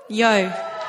Yo.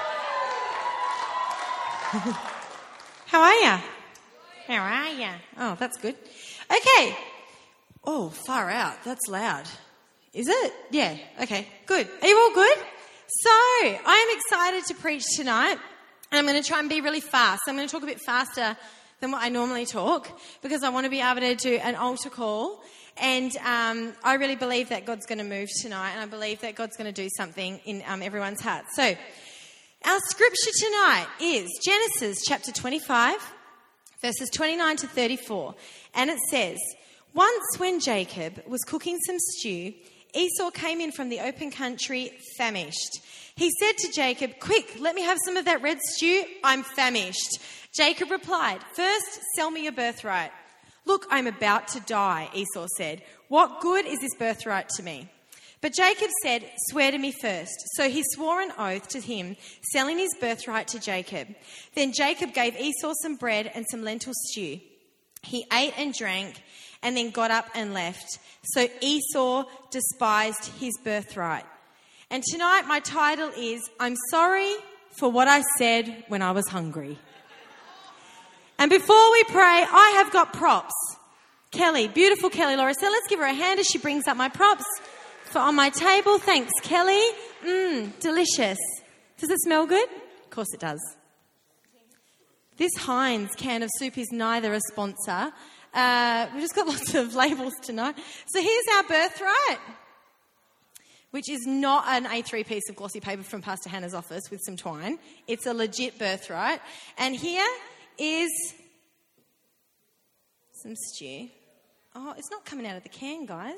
How are ya? How are ya? Oh, that's good. Okay. Oh, far out. That's loud. Is it? Yeah. Okay, good. Are you all good? So, I am excited to preach tonight, and I'm going to try and be really fast. I'm going to talk a bit faster than what I normally talk, because I want to be able to do an altar call. And I really believe that God's going to move tonight, and I believe that God's going to do something in everyone's heart. So, our scripture tonight is Genesis chapter 25, verses 29 to 34. And it says, "Once when Jacob was cooking some stew, Esau came in from the open country famished. He said to Jacob, 'Quick, let me have some of that red stew. I'm famished.' Jacob replied, 'First, sell me your birthright.' 'Look, I'm about to die,' Esau said. 'What good is this birthright to me?' But Jacob said, 'Swear to me first.' So he swore an oath to him, selling his birthright to Jacob. Then Jacob gave Esau some bread and some lentil stew. He ate and drank and then got up and left. So Esau despised his birthright." And tonight my title is, "I'm sorry for what I said when I was hungry." And before we pray, I have got props. Kelly, beautiful Kelly Laura. So let's give her a hand as she brings up my props for on my table. Thanks, Kelly. Delicious. Does it smell good? Of course it does. This Heinz can of soup is neither a sponsor. We've just got lots of labels tonight. So here's our birthright, which is not an A3 piece of glossy paper from Pastor Hannah's office with some twine. It's a legit birthright. And here is some stew. Oh, it's not coming out of the can, guys.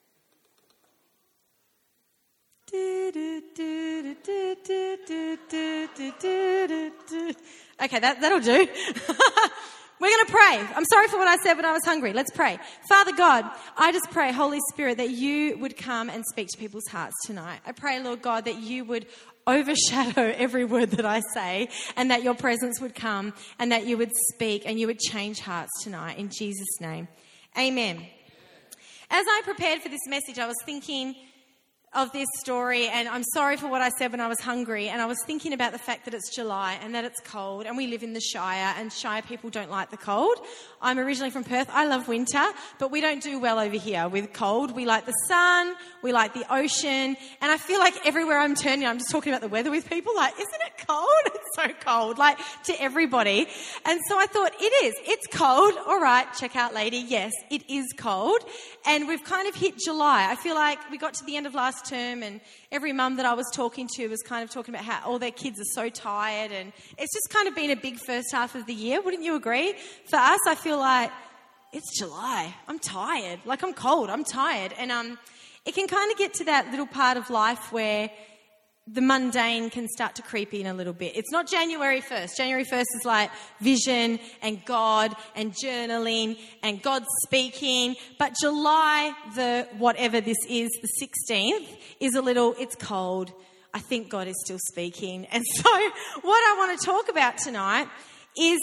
Okay, that'll do. We're going to pray. I'm sorry for what I said when I was hungry. Let's pray. Father God, I just pray, Holy Spirit, that you would come and speak to people's hearts tonight. I pray, Lord God, that you would overshadow every word that I say, and that your presence would come and that you would speak and you would change hearts tonight. In Jesus' name, amen. As I prepared for this message, I was thinking of this story, and I'm sorry for what I said when I was hungry, and I was thinking about the fact that it's July and that it's cold, and we live in the Shire, and Shire people don't like the cold. I'm originally from Perth. I love winter, but we don't do well over here with cold. We like the sun, we like the ocean, and I feel like everywhere I'm turning, I'm just talking about the weather with people, like, isn't it cold? It's so cold, like, to everybody. And so I thought, it's cold. All right, check out, lady. Yes, it is cold. And we've kind of hit July. I feel like we got to the end of last term, and every mum that I was talking to was kind of talking about how all their kids are so tired, and it's just kind of been a big first half of the year. Wouldn't you agree? For us, I feel like it's July. I'm tired. Like, I'm cold. I'm tired. And it can kind of get to that little part of life where the mundane can start to creep in a little bit. It's not January 1st. January 1st is like vision and God and journaling and God speaking. But July, the whatever this is, the 16th, is it's cold. I think God is still speaking. And so what I want to talk about tonight is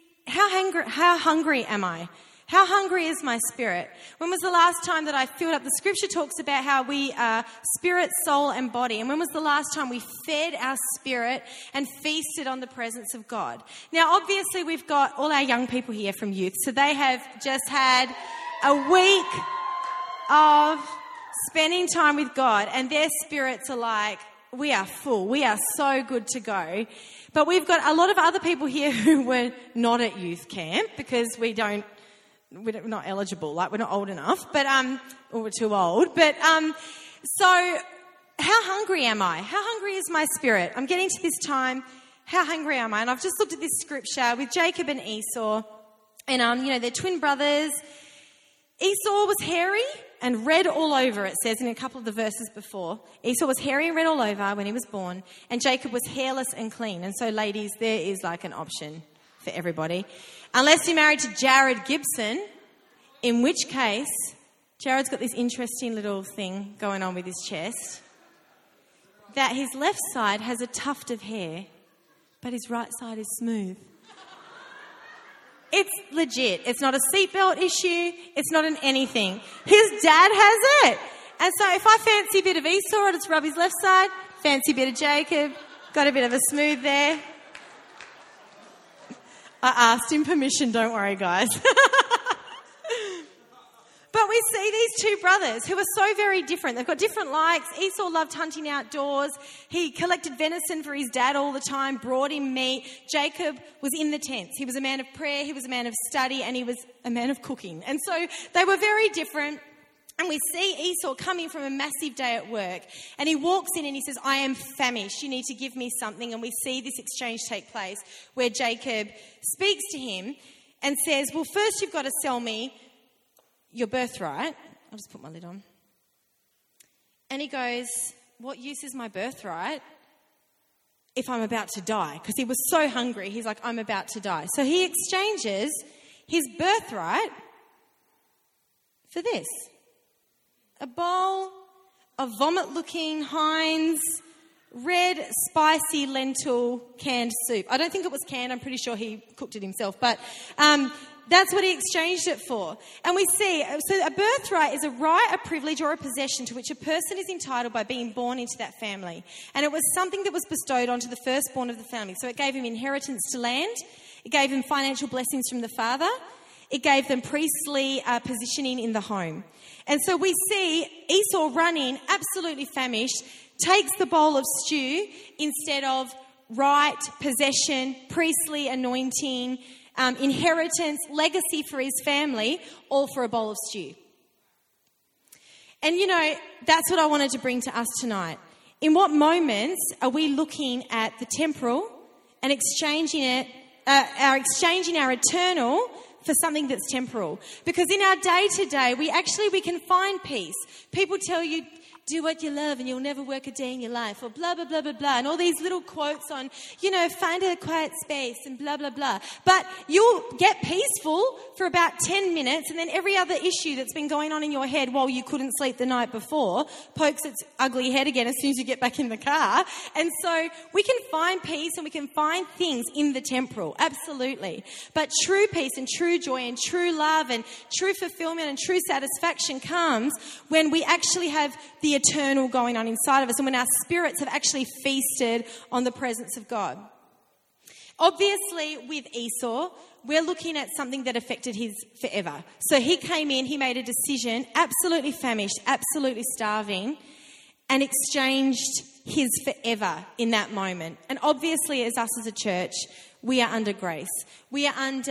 how hungry am I? How hungry is my spirit? When was the last time that I filled up? The scripture talks about how we are spirit, soul, and body. And when was the last time we fed our spirit and feasted on the presence of God? Now, obviously, we've got all our young people here from youth. So they have just had a week of spending time with God. And their spirits are like, we are full. We are so good to go. But we've got a lot of other people here who were not at youth camp because we're not eligible, like we're not old enough, but or we're too old. But so how hungry am I? How hungry is my spirit? I'm getting to this time. How hungry am I? And I've just looked at this scripture with Jacob and Esau, and they're twin brothers. Esau was hairy and red all over, it says in a couple of the verses before. Esau was hairy and red all over when he was born, and Jacob was hairless and clean. And so, ladies, there is like an option for everybody. Unless you're married to Jared Gibson, in which case, Jared's got this interesting little thing going on with his chest, that his left side has a tuft of hair, but his right side is smooth. It's legit. It's not a seatbelt issue. It's not an anything. His dad has it. And so if I fancy a bit of Esau, I just rub his left side. Fancy a bit of Jacob, Got a bit of a smooth there. I asked him permission, don't worry, guys. But we see these two brothers who are so very different. They've got different likes. Esau loved hunting outdoors. He collected venison for his dad all the time, brought him meat. Jacob was in the tents. He was a man of prayer, he was a man of study, and he was a man of cooking. And so they were very different. And we see Esau coming from a massive day at work. And he walks in and he says, I am famished. You need to give me something. And we see this exchange take place where Jacob speaks to him and says, well, first you've got to sell me your birthright. I'll just put my lid on. And he goes, what use is my birthright if I'm about to die? Because he was so hungry. He's like, I'm about to die. So he exchanges his birthright for this. A bowl of vomit-looking Heinz red spicy lentil canned soup. I don't think it was canned. I'm pretty sure he cooked it himself. But that's what he exchanged it for. And we see, so a birthright is a right, a privilege or a possession to which a person is entitled by being born into that family. And it was something that was bestowed onto the firstborn of the family. So it gave him inheritance to land. It gave him financial blessings from the father. It gave them priestly positioning in the home. And so we see Esau running, absolutely famished, takes the bowl of stew instead of right, possession, priestly anointing, inheritance, legacy for his family, all for a bowl of stew. And you know, that's what I wanted to bring to us tonight. In what moments are we looking at the temporal and exchanging our eternal for something that's temporal? Because in our day-to-day, we can find peace. People tell you, do what you love and you'll never work a day in your life, or blah, blah, blah, blah, blah, and all these little quotes on, find a quiet space and blah, blah, blah. But you'll get peaceful for about 10 minutes, and then every other issue that's been going on in your head while you couldn't sleep the night before pokes its ugly head again as soon as you get back in the car. And so we can find peace and we can find things in the temporal, absolutely. But true peace and true joy and true love and true fulfillment and true satisfaction comes when we actually have the eternal going on inside of us and when our spirits have actually feasted on the presence of God. Obviously, with Esau, we're looking at something that affected his forever. So he came in, he made a decision, absolutely famished, absolutely starving, and exchanged his forever in that moment. And obviously, as us as a church, we are under grace. We are on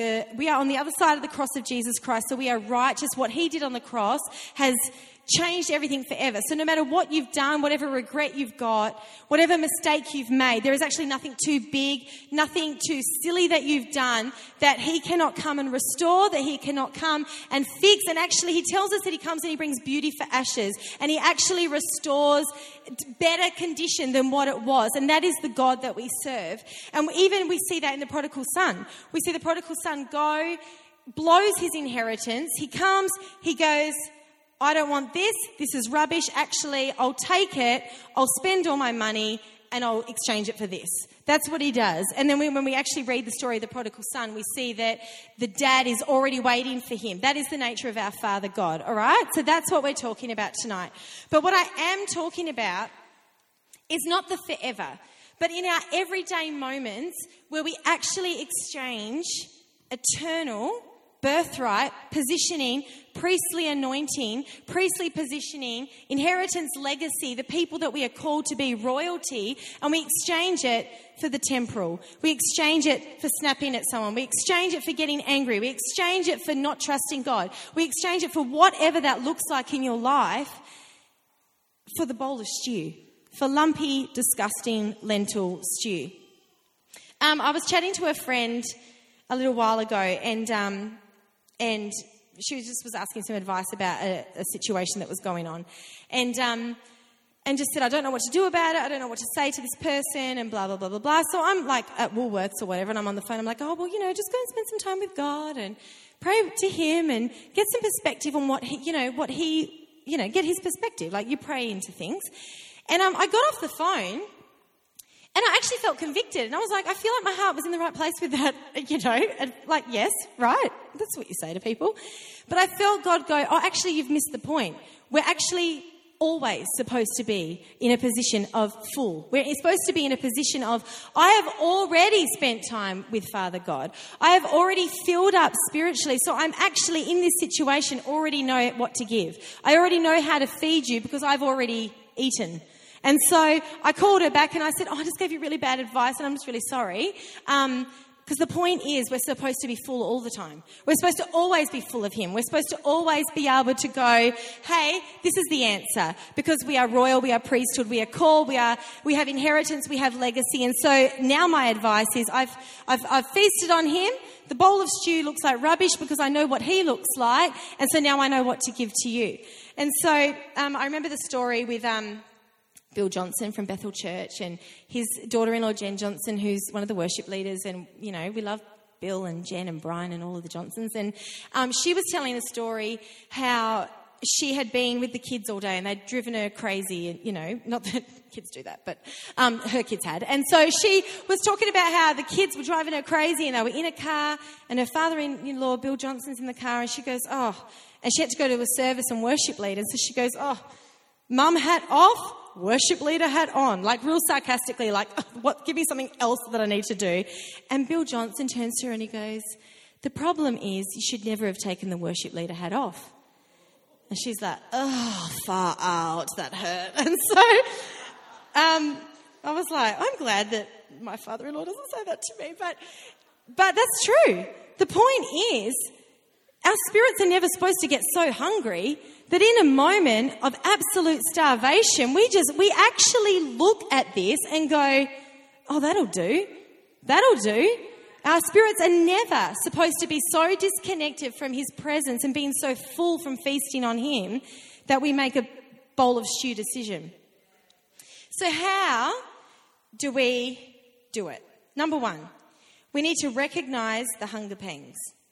the other side of the cross of Jesus Christ, so we are righteous. What he did on the cross has changed everything forever. So no matter what you've done, whatever regret you've got, whatever mistake you've made, there is actually nothing too big, nothing too silly that you've done that he cannot come and restore, that he cannot come and fix. And actually he tells us that he comes and he brings beauty for ashes, and he actually restores better condition than what it was. And that is the God that we serve. And even we see that in the prodigal son. We see the prodigal son go, blows his inheritance. He comes, he goes, I don't want this. This is rubbish. Actually, I'll take it. I'll spend all my money and I'll exchange it for this. That's what he does. And then when we actually read the story of the prodigal son, we see that the dad is already waiting for him. That is the nature of our Father God. All right? So that's what we're talking about tonight. But what I am talking about is not the forever, but in our everyday moments where we actually exchange eternal birthright, positioning, priestly anointing, priestly positioning, inheritance, legacy, the people that we are called to be, royalty, and we exchange it for the temporal. We exchange it for snapping at someone. We exchange it for getting angry. We exchange it for not trusting God. We exchange it for whatever that looks like in your life for the bowl of stew, for lumpy, disgusting lentil stew. I was chatting to a friend a little while ago, and she was asking some advice about a situation that was going on. And just said, I don't know what to do about it. I don't know what to say to this person and blah, blah, blah, blah, blah. So I'm like at Woolworths or whatever, and I'm on the phone. I'm like, just go and spend some time with God and pray to him and get some perspective on what he, get his perspective. Like, you pray into things. And I got off the phone. And I actually felt convicted. And I was like, I feel like my heart was in the right place with that, like, yes, right. That's what you say to people. But I felt God go, actually, you've missed the point. We're actually always supposed to be in a position of full. We're supposed to be in a position of, I have already spent time with Father God. I have already filled up spiritually. So I'm actually in this situation already know what to give. I already know how to feed you because I've already eaten. And so I called her back and I said, I just gave you really bad advice and I'm just really sorry. Because the point is we're supposed to be full all the time. We're supposed to always be full of him. We're supposed to always be able to go, hey, this is the answer. Because we are royal, we are priesthood, we are called, we have inheritance, we have legacy. And so now my advice is I've feasted on him. The bowl of stew looks like rubbish because I know what he looks like. And so now I know what to give to you. And so I remember the story with Bill Johnson from Bethel Church and his daughter-in-law Jen Johnson, who's one of the worship leaders. And, you know, we love Bill and Jen and Brian and all of the Johnsons. And she was telling the story how she had been with the kids all day and they'd driven her crazy. And, you know, not that kids do that, but her kids had. And so she was talking about how the kids were driving her crazy and they were in a car and her father-in-law, Bill Johnson's in the car, and she goes, and she had to go to a service and worship lead. And so she goes, mum hat off, worship leader hat on, like real sarcastically, like, give me something else that I need to do. And Bill Johnson turns to her and he goes, the problem is you should never have taken the worship leader hat off. And she's like, far out, that hurt. And so I was like, I'm glad that my father-in-law doesn't say that to me, but that's true. The point is, our spirits are never supposed to get so hungry that in a moment of absolute starvation, we actually look at this and go, that'll do. That'll do. Our spirits are never supposed to be so disconnected from his presence and being so full from feasting on him that we make a bowl of stew decision. So how do we do it? Number one, we need to recognize the hunger pangs.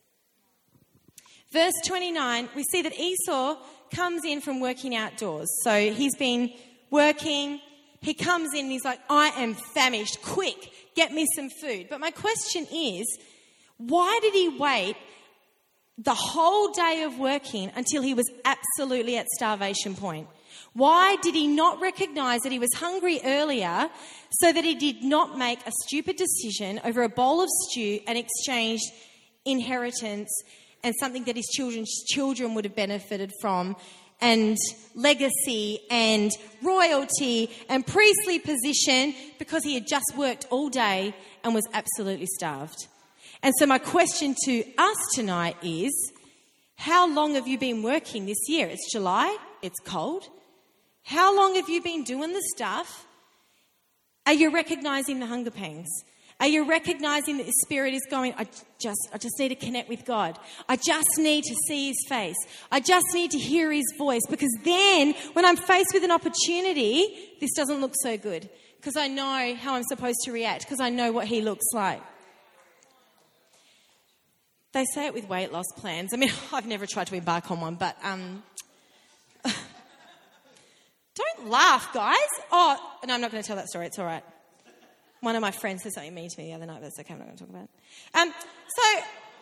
Verse 29, we see that Esau comes in from working outdoors. So he's been working. He comes in and he's like, I am famished. Quick, get me some food. But my question is, why did he wait the whole day of working until he was absolutely at starvation point? Why did he not recognize that he was hungry earlier so that he did not make a stupid decision over a bowl of stew and exchange inheritance and something that his children would have benefited from, and legacy and royalty and priestly position, because he had just worked all day and was absolutely starved? And so my question to us tonight is, how long have you been working this year? It's July, it's cold. How long have you been doing the stuff? Are you recognising the hunger pangs? Are you recognising that the Spirit is going, I just need to connect with God. I just need to see his face. I just need to hear his voice. Because then when I'm faced with an opportunity, this doesn't look so good. Because I know how I'm supposed to react. Because I know what he looks like. They say it with weight loss plans. I mean, I've never tried to embark on one, but don't laugh, guys. No, I'm not going to tell that story. It's all right. One of my friends said something mean to me the other night, but it's okay, I'm not going to talk about it. So,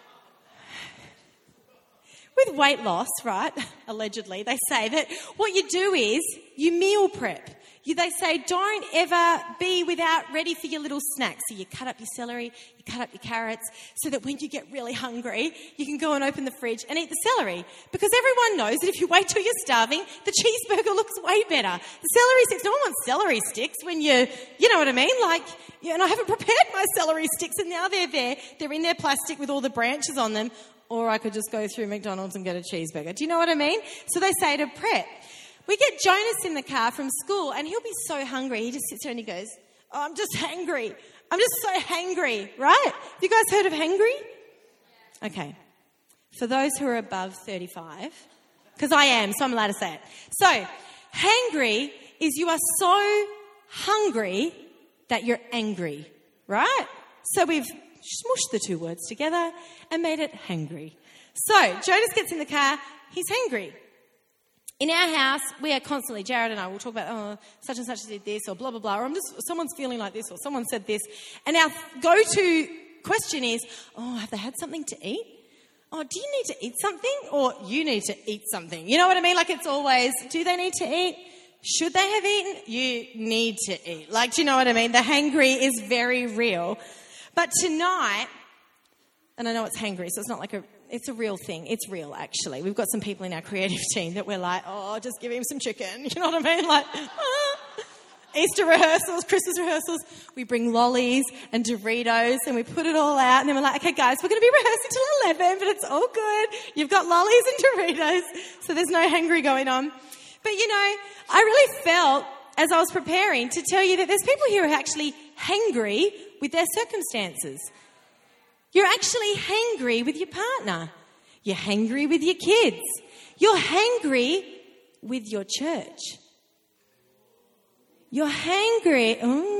with weight loss, right, allegedly, they say that what you do is you meal prep. They say don't ever be ready for your little snacks. So you cut up your celery, you cut up your carrots, so that when you get really hungry, you can go and open the fridge and eat the celery. Because everyone knows that if you wait till you're starving, the cheeseburger looks way better. The celery sticks, no one wants celery sticks when you know what I mean? And I haven't prepared my celery sticks and now they're there. They're in their plastic with all the branches on them. Or I could just go through McDonald's and get a cheeseburger. Do you know what I mean? So they say to prep. We get Jonas in the car from school and he'll be so hungry. He just sits there and he goes, I'm just hangry. I'm just so hangry, right? Have you guys heard of hangry? Okay. For those who are above 35, because I am, so I'm allowed to say it. So, hangry is you are so hungry that you're angry, right? So we've smushed the two words together and made it hangry. So, Jonas gets in the car, he's hangry. In our house, we are constantly, Jared and I will talk about, such and such did this, or blah, blah, blah, or someone's feeling like this, or someone said this. And our go-to question is, have they had something to eat? Do you need to eat something? Or you need to eat something? You know what I mean? Like it's always, do they need to eat? Should they have eaten? You need to eat. Like, do you know what I mean? The hangry is very real. But tonight, and I know it's hangry, so it's not like it's a real thing. It's real, actually. We've got some people in our creative team that we're like, oh, just give him some chicken. You know what I mean? Like, Easter rehearsals, Christmas rehearsals, we bring lollies and Doritos and we put it all out and then we're like, okay guys, we're going to be rehearsing till 11, but it's all good. You've got lollies and Doritos, so there's no hangry going on. But you know, I really felt as I was preparing to tell you that there's people here who are actually hangry with their circumstances. You're actually hangry with your partner. You're hangry with your kids. You're hangry with your church. You're hangry.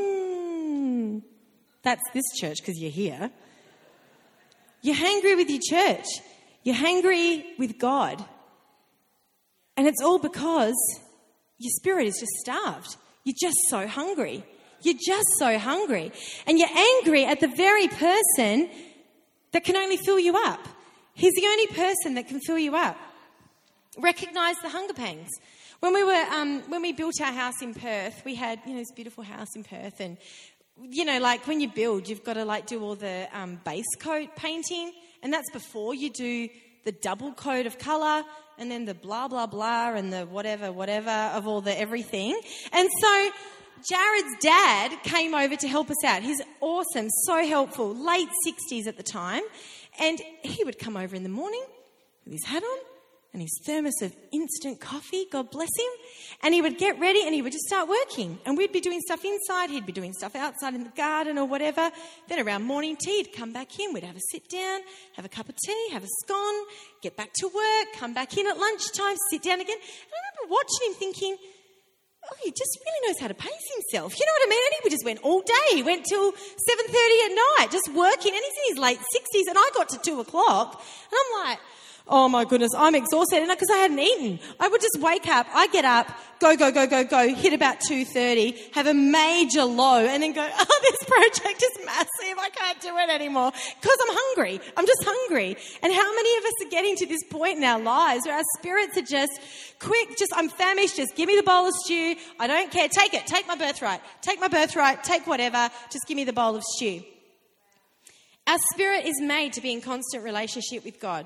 That's this church because you're here. You're hangry with your church. You're hangry with God. And it's all because your spirit is just starved. You're just so hungry. You're just so hungry. And you're angry at the very person that can only fill you up. He's the only person that can fill you up. Recognize the hunger pangs. When we built our house in Perth, we had, this beautiful house in Perth, and, like when you build, you've got to like do all the base coat painting, and that's before you do the double coat of colour, and then the blah, blah, blah, and the whatever of all the everything. And so Jared's dad came over to help us out. He's awesome, so helpful, late 60s at the time. And he would come over in the morning with his hat on and his thermos of instant coffee, God bless him. And he would get ready and he would just start working. And we'd be doing stuff inside, he'd be doing stuff outside in the garden or whatever. Then around morning tea, he'd come back in, we'd have a sit down, have a cup of tea, have a scone, get back to work, come back in at lunchtime, sit down again. And I remember watching him thinking, oh, he just really knows how to pace himself. You know what I mean? And he just went all day. He went till 7:30 at night, just working. And he's in his late 60s. And I got to 2 o'clock. And I'm like, oh my goodness, I'm exhausted. And because I hadn't eaten, I would just wake up, I get up, go, hit about 2:30, have a major low, and then go, oh, this project is massive. I can't do it anymore because I'm hungry. I'm just hungry. And how many of us are getting to this point in our lives where our spirits are just quick, I'm famished, just give me the bowl of stew. I don't care. Take it. Take my birthright. Take whatever. Just give me the bowl of stew. Our spirit is made to be in constant relationship with God.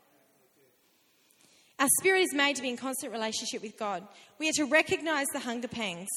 Our spirit is made to be in constant relationship with God. We are to recognize the hunger pangs.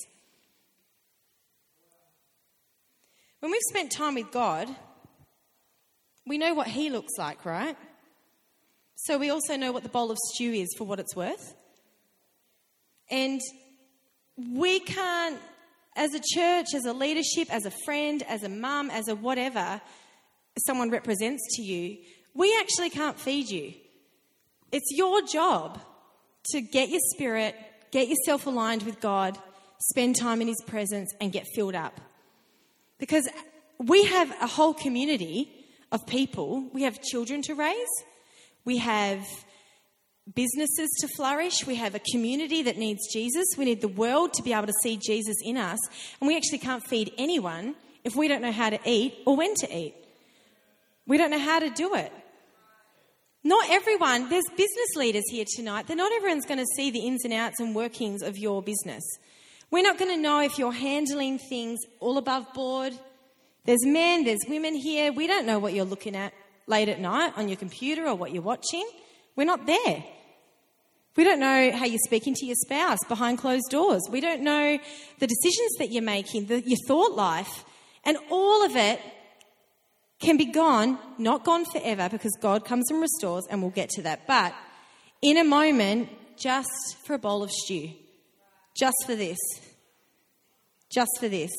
When we've spent time with God, we know what He looks like, right? So we also know what the bowl of stew is for what it's worth. And we can't, as a church, as a leadership, as a friend, as a mum, as a whatever someone represents to you, we actually can't feed you. It's your job to get your spirit, get yourself aligned with God, spend time in His presence and get filled up. Because we have a whole community of people. We have children to raise. We have businesses to flourish. We have a community that needs Jesus. We need the world to be able to see Jesus in us. And we actually can't feed anyone if we don't know how to eat or when to eat. We don't know how to do it. Not everyone, there's business leaders here tonight. Not everyone's going to see the ins and outs and workings of your business. We're not going to know if you're handling things all above board. There's men, there's women here. We don't know what you're looking at late at night on your computer or what you're watching. We're not there. We don't know how you're speaking to your spouse behind closed doors. We don't know the decisions that you're making, your thought life. And all of it can be gone, not gone forever, because God comes and restores, and we'll get to that. But in a moment, just for a bowl of stew. Just for this. Just for this.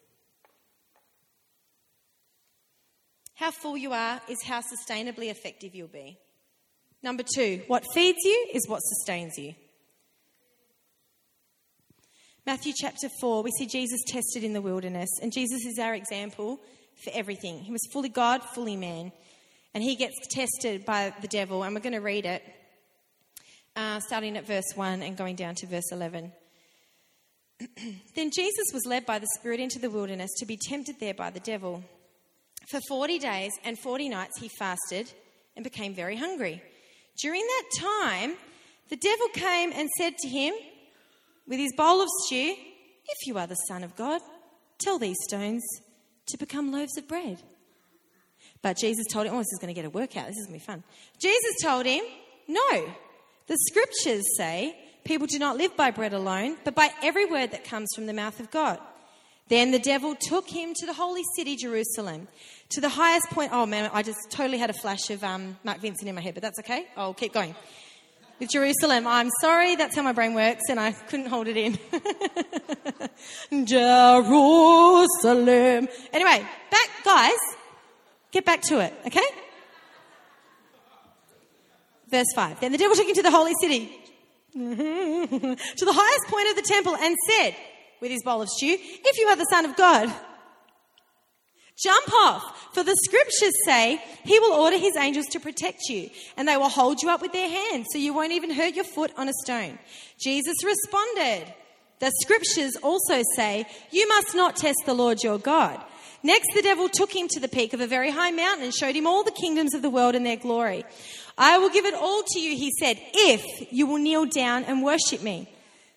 How full you are is how sustainably effective you'll be. Number 2, what feeds you is what sustains you. Matthew chapter 4, we see Jesus tested in the wilderness, and Jesus is our example for everything. He was fully God, fully man. And he gets tested by the devil. And we're going to read it, starting at verse 1 and going down to verse 11. Then Jesus was led by the Spirit into the wilderness to be tempted there by the devil. For 40 days and 40 nights he fasted and became very hungry. During that time, the devil came and said to him, with his bowl of stew, if you are the Son of God, tell these stones to become loaves of bread. But Jesus told him, this is going to get a workout. This is going to be fun. Jesus told him, no, the scriptures say people do not live by bread alone, but by every word that comes from the mouth of God. Then the devil took him to the holy city, Jerusalem, to the highest point. Oh man, I just totally had a flash of Mark Vincent in my head, but that's okay. I'll keep going. With Jerusalem, I'm sorry, that's how my brain works, and I couldn't hold it in. Jerusalem. Anyway, guys, get back to it, okay? Verse 5. Then the devil took him to the holy city, to the highest point of the temple, and said, with his bowl of stew, if you are the Son of God, jump off, for the scriptures say he will order his angels to protect you, and they will hold you up with their hands so you won't even hurt your foot on a stone. Jesus responded, the scriptures also say you must not test the Lord your God. Next, the devil took him to the peak of a very high mountain and showed him all the kingdoms of the world and their glory. I will give it all to you, he said, if you will kneel down and worship me.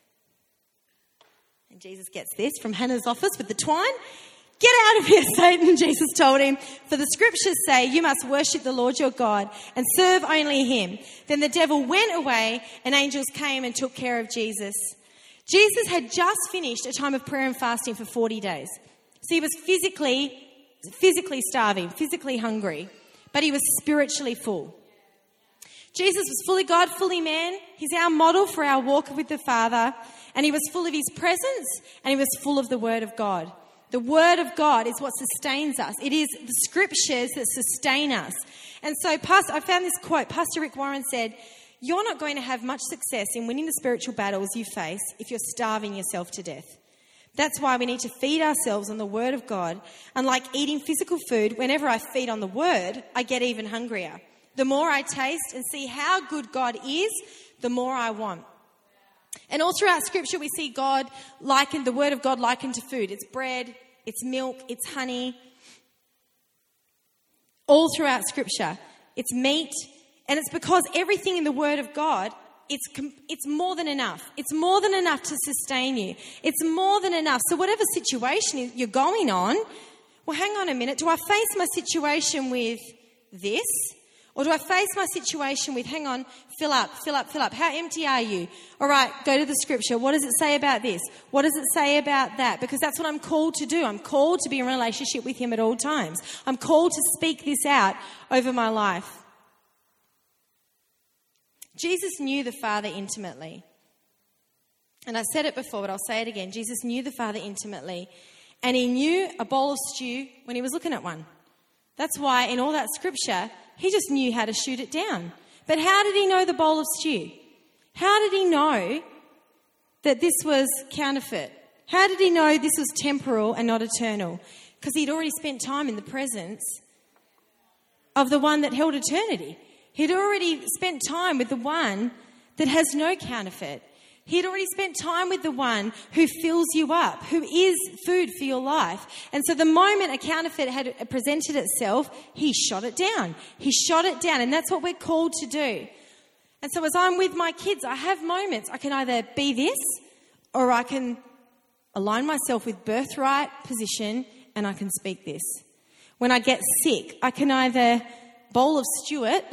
And Jesus gets this from Hannah's office with the twine. Get out of here, Satan, Jesus told him, for the scriptures say you must worship the Lord your God and serve only him. Then the devil went away and angels came and took care of Jesus. Jesus had just finished a time of prayer and fasting for 40 days. So he was physically starving, physically hungry, but he was spiritually full. Jesus was fully God, fully man. He's our model for our walk with the Father. And he was full of his presence, and he was full of the Word of God. The Word of God is what sustains us. It is the scriptures that sustain us. And so I found this quote. Pastor Rick Warren said, you're not going to have much success in winning the spiritual battles you face if you're starving yourself to death. That's why we need to feed ourselves on the Word of God. Unlike eating physical food, whenever I feed on the Word, I get even hungrier. The more I taste and see how good God is, the more I want. And all throughout Scripture, we see God likened, the Word of God likened to food. It's bread, it's milk, it's honey. All throughout Scripture, it's meat. And it's because everything in the Word of God, it's more than enough. It's more than enough to sustain you. It's more than enough. So whatever situation you're going on, well, hang on a minute. Do I face my situation with this? Or do I face my situation with, hang on, fill up. How empty are you? All right, go to the scripture. What does it say about this? What does it say about that? Because that's what I'm called to do. I'm called to be in relationship with him at all times. I'm called to speak this out over my life. Jesus knew the Father intimately. And I said it before, but I'll say it again. Jesus knew the Father intimately. And he knew a bowl of stew when he was looking at one. That's why in all that scripture, he just knew how to shoot it down. But how did he know the bowl of stew? How did he know that this was counterfeit? How did he know this was temporal and not eternal? Because he'd already spent time in the presence of the one that held eternity. He'd already spent time with the one that has no counterfeit. He'd already spent time with the one who fills you up, who is food for your life. And so the moment a counterfeit had presented itself, he shot it down. He shot it down, and that's what we're called to do. And so as I'm with my kids, I have moments. I can either be this, or I can align myself with birthright position, and I can speak this. When I get sick, I can either bowl of stew it,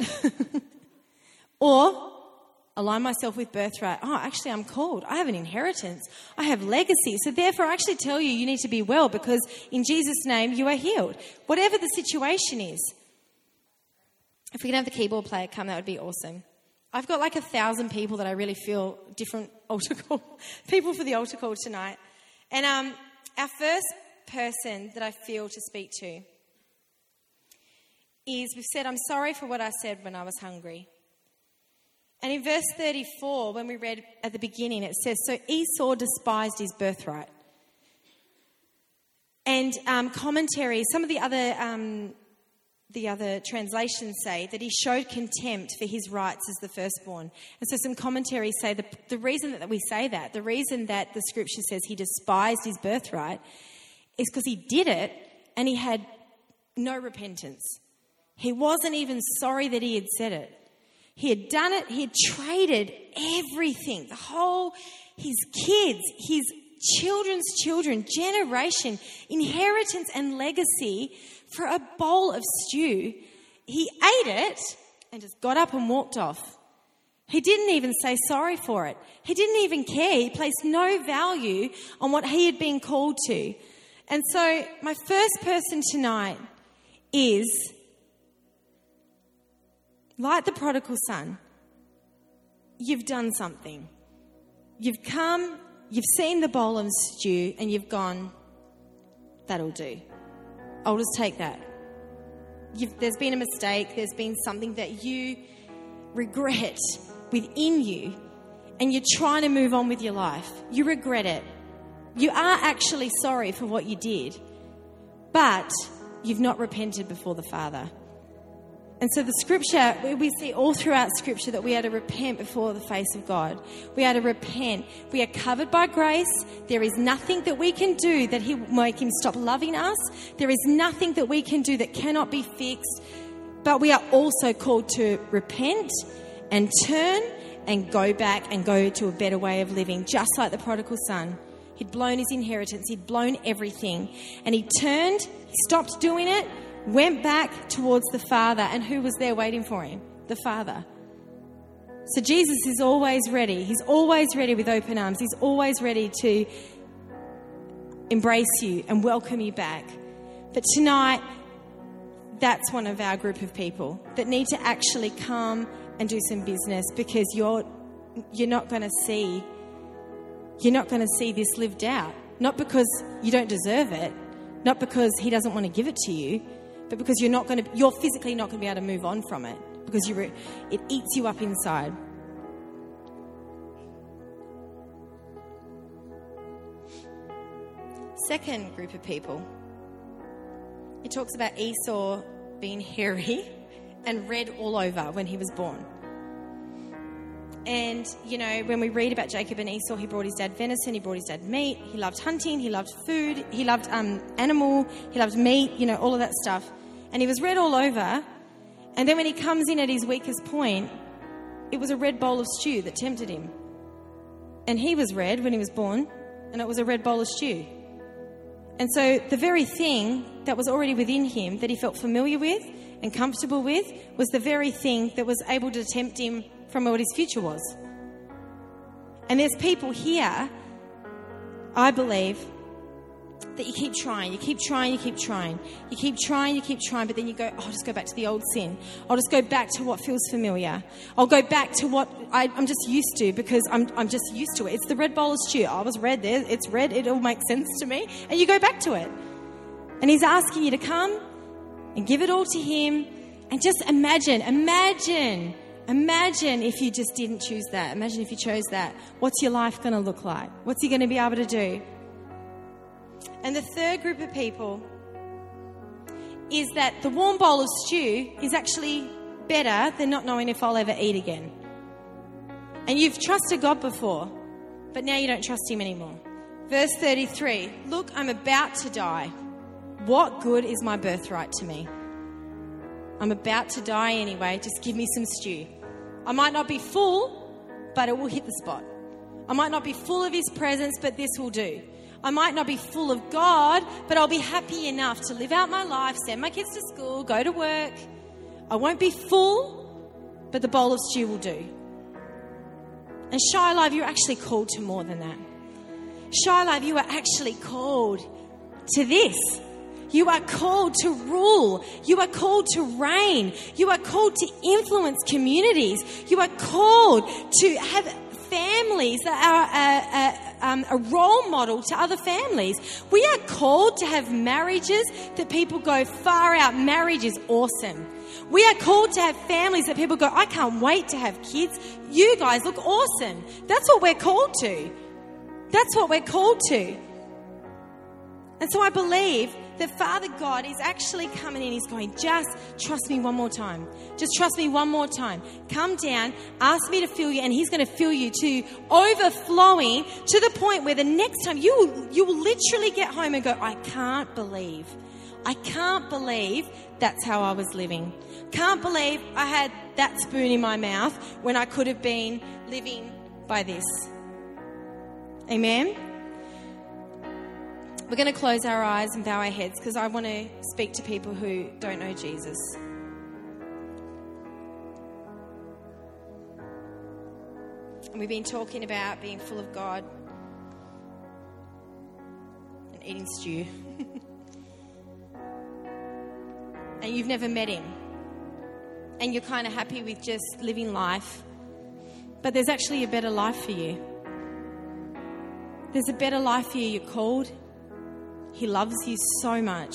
or align myself with birthright. Oh, actually, I'm called. I have an inheritance. I have legacy. So therefore, I actually tell you need to be well, because in Jesus' name, you are healed. Whatever the situation is. If we can have the keyboard player come, that would be awesome. I've got like 1,000 people that I really feel different altar call, people for the altar call tonight. And our first person that I feel to speak to is, we've said, I'm sorry for what I said when I was hungry. And in verse 34, when we read at the beginning, it says, so Esau despised his birthright. And commentary, some of the other translations say that he showed contempt for his rights as the firstborn. And so some commentaries say the reason that we say that, the reason that the scripture says he despised his birthright, is because he did it and he had no repentance. He wasn't even sorry that he had said it. He had done it. He had traded everything. his kids, his children's children, generation, inheritance and legacy for a bowl of stew. He ate it and just got up and walked off. He didn't even say sorry for it. He didn't even care. He placed no value on what he had been called to. And so my first person tonight is, like the prodigal son, you've done something. You've come, you've seen the bowl of stew, and you've gone, that'll do. I'll just take that. There's been a mistake. There's been something that you regret within you, and you're trying to move on with your life. You regret it. You are actually sorry for what you did, but you've not repented before the Father. And so the scripture, we see all throughout scripture that we are to repent before the face of God. We are to repent. We are covered by grace. There is nothing that we can do that He will make Him stop loving us. There is nothing that we can do that cannot be fixed. But we are also called to repent and turn and go back and go to a better way of living, just like the prodigal son. He'd blown his inheritance. He'd blown everything. And he turned, he stopped doing it, went back towards the Father. And who was there waiting for him? The Father. So Jesus is always ready. He's always ready with open arms. He's always ready to embrace you and welcome you back. But tonight, that's one of our group of people that need to actually come and do some business, because you're not going to see this lived out. Not because you don't deserve it, not because He doesn't want to give it to you, but because you're physically not going to be able to move on from it, because it eats you up inside. Second group of people, it talks about Esau being hairy and red all over when he was born. And, when we read about Jacob and Esau, he brought his dad venison, he brought his dad meat, he loved hunting, he loved food, he loved animal, he loved meat, all of that stuff. And he was red all over. And then when he comes in at his weakest point, it was a red bowl of stew that tempted him. And he was red when he was born, and it was a red bowl of stew. And so the very thing that was already within him that he felt familiar with and comfortable with was the very thing that was able to tempt him from what his future was. And there's people here, I believe, that you keep trying, but then you go, I'll just go back to the old sin. I'll just go back to what feels familiar. I'll go back to what I'm just used to, because I'm just used to it. It's the red bowl of stew. I was red there. It's red. It all makes sense to me. And you go back to it. And He's asking you to come and give it all to Him. And just imagine if you just didn't choose that. Imagine if you chose that. What's your life going to look like? What's He going to be able to do? And the third group of people is that the warm bowl of stew is actually better than not knowing if I'll ever eat again. And you've trusted God before, but now you don't trust Him anymore. Verse 33, look, I'm about to die. What good is my birthright to me? I'm about to die anyway. Just give me some stew. I might not be full, but it will hit the spot. I might not be full of His presence, but this will do. I might not be full of God, but I'll be happy enough to live out my life, send my kids to school, go to work. I won't be full, but the bowl of stew will do. And Shy Live, you're actually called to more than that. Shy Live, you are actually called to this. You are called to rule. You are called to reign. You are called to influence communities. You are called to have families that are a role model to other families. We are called to have marriages that people go, far out, marriage is awesome. We are called to have families that people go, I can't wait to have kids. You guys look awesome. That's what we're called to. That's what we're called to. And so I believe that Father God is actually coming in. He's going, just trust me one more time. Just trust me one more time. Come down, ask me to fill you, and He's going to fill you to overflowing, to the point where the next time you will literally get home and go, I can't believe that's how I was living. Can't believe I had that spoon in my mouth when I could have been living by this. Amen? We're going to close our eyes and bow our heads because I want to speak to people who don't know Jesus. And we've been talking about being full of God and eating stew. And you've never met him. And you're kind of happy with just living life. But there's actually a better life for you. There's a better life for you. You're called. He loves you so much.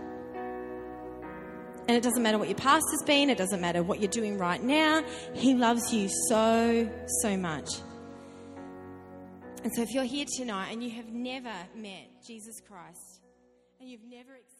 And it doesn't matter what your past has been. It doesn't matter what you're doing right now. He loves you so, so much. And so if you're here tonight and you have never met Jesus Christ and you've never